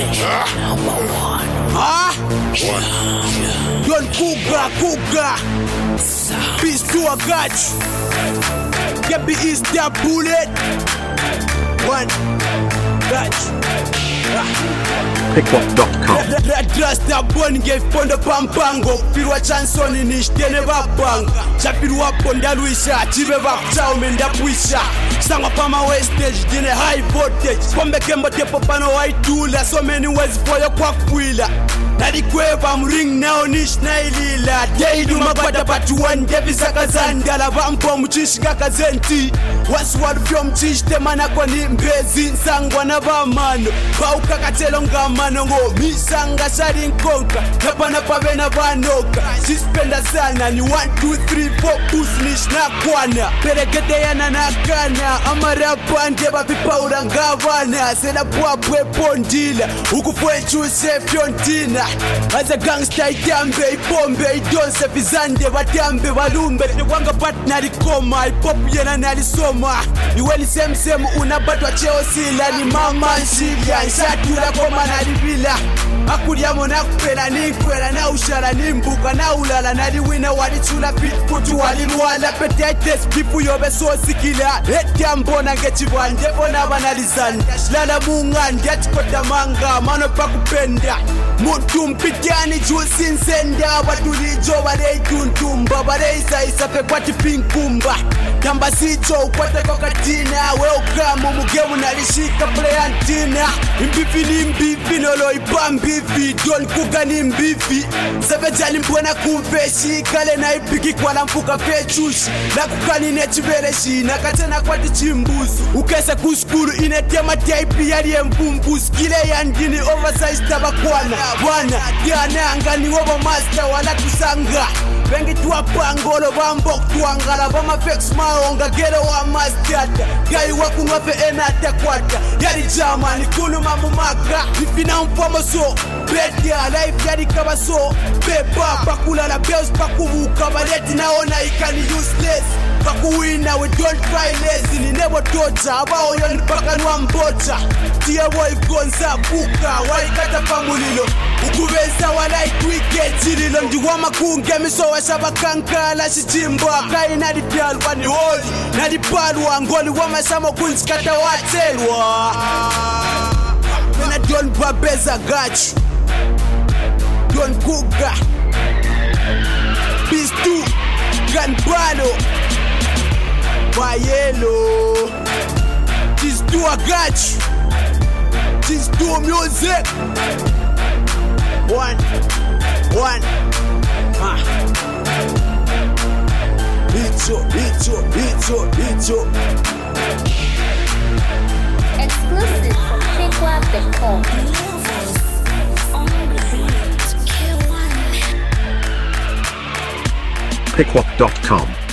Don Cougar. Peace to a catch. Get is that bullet. One catch. Pickwalk.com. Rasta boni ngefondo pampango pirwa chansoni nishtene vabanga chapirwa ponda luisha chive vapchao menda puisha sangwa pama wastage dine high voltage pombe kembo tepo pano waitula so many ways for your kwakwila nadi kweva mring now nish nailila deidu makwata patu one devi sakazandala vampo mchishika kazenti waswadu fyo mchishte manako ni mbezi nsangwa na vamano paukakatelo ngamano ngo misanga shari nkonka napana pavena vanoka sispenda sana ni 1, 2, 3, 4 push nish na kwana peregede yana nakana amarapa ndeba vipaura ngavana sena pwapwe pondila ukufwe chuse fyontina as a gangster itambe ipombe idonse vizande vatambe valumbe wanga partner ikoma ipop yena nalisoma iweni same unabatwa cheo sila ni mama nshilia nshatula koma nalivila akuliamo nakupela ninkwela na ushara nimbuka na ulala naliwina walichula pitputu walilwala petaites pipu yobe sosikila etiambona ngechivanje bona banalizani lala munga ndiachikota manga mano pakupenda mutu mpitiani jusinsenda watulijo waleituntumba waleisaisa pekwati pinkumba kamba sicho ukwate kokatina welcome mugemu nalishika pleantina imbifi ni mbifi nolo ipambifi Don Cougar ni mbifi savejali mbona kumfeshi kale na ipiki kwa lampuka fechushi na kukani nechivereshi na katena kwa tichimbusu ukese kuskuru inetema taipi yali mpumbusu kile yandini oversize tabakwana wana diana angani wobo master wala tusanga bengi tuwapangolo bambok tuangala bama fex maonga gero wa master gai wakunwa pe enata kwata yali jamani kunu mamumaka ifina mpomo so betia life yali kabaso beba bakula la bills bakubuka baleti naona ikani useless bakuwina we don't try lazy ni nebo tocha abao yoni paka nwa mbocha tia boy gonza buka walikata pamulilo ukubeza walai twike chililo ndiwama kunge misowa shabakankala shichimba kai nadipialwa ni holi nadipalwa ngoli wamashamo kunzikata watelwa Mena Don Babeza gachu Don Cougar Peace to Ganbalo Bayelo This do a gachu This do music One Hito Exclusive from Pickwalk.com. Pickwalk.com.